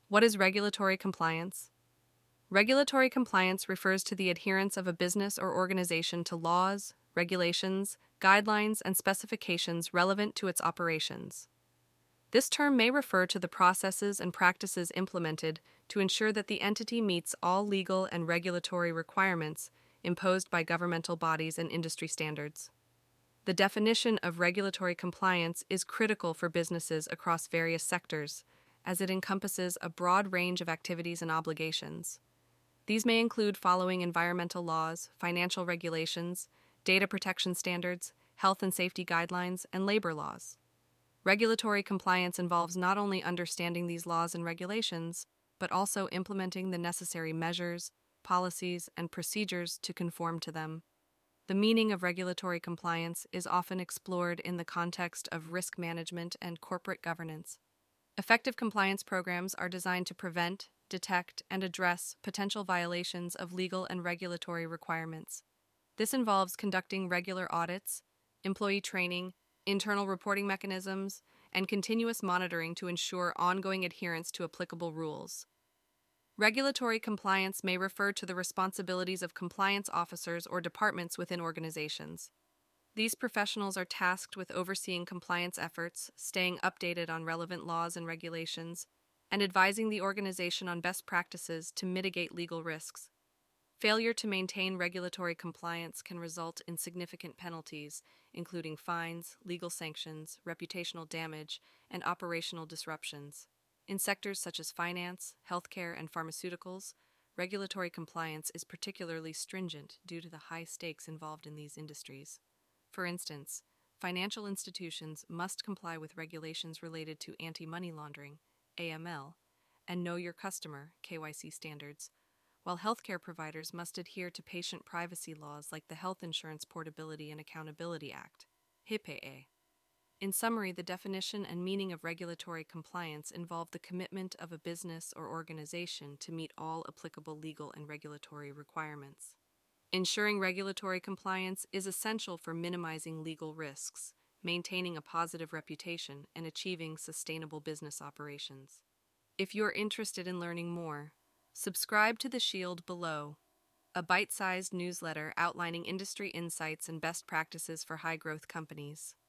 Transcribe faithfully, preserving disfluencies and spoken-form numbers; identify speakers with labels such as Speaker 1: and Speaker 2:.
Speaker 1: What is regulatory compliance? Regulatory compliance refers to the adherence of a business or organization to laws, regulations, guidelines, and specifications relevant to its operations. This term may refer to the processes and practices implemented to ensure that the entity meets all legal and regulatory requirements imposed by governmental bodies and industry standards. The definition of regulatory compliance is critical for businesses across various sectors, as it encompasses a broad range of activities and obligations. These may include following environmental laws, financial regulations, data protection standards, health and safety guidelines, and labor laws. Regulatory compliance involves not only understanding these laws and regulations, but also implementing the necessary measures, policies, and procedures to conform to them. The meaning of regulatory compliance is often explored in the context of risk management and corporate governance. Effective compliance programs are designed to prevent, detect, and address potential violations of legal and regulatory requirements. This involves conducting regular audits, employee training, internal reporting mechanisms, and continuous monitoring to ensure ongoing adherence to applicable rules. Regulatory compliance may refer to the responsibilities of compliance officers or departments within organizations. These professionals are tasked with overseeing compliance efforts, staying updated on relevant laws and regulations, and advising the organization on best practices to mitigate legal risks. Failure to maintain regulatory compliance can result in significant penalties, including fines, legal sanctions, reputational damage, and operational disruptions. In sectors such as finance, healthcare, and pharmaceuticals, regulatory compliance is particularly stringent due to the high stakes involved in these industries. For instance, financial institutions must comply with regulations related to anti-money laundering, A M L, and Know Your Customer, K Y C standards, while healthcare providers must adhere to patient privacy laws like the Health Insurance Portability and Accountability Act, H I P A A. In summary, the definition and meaning of regulatory compliance involve the commitment of a business or organization to meet all applicable legal and regulatory requirements. Ensuring regulatory compliance is essential for minimizing legal risks, maintaining a positive reputation, and achieving sustainable business operations. If you're interested in learning more, subscribe to The Shield below, a bite-sized newsletter outlining industry insights and best practices for high-growth companies.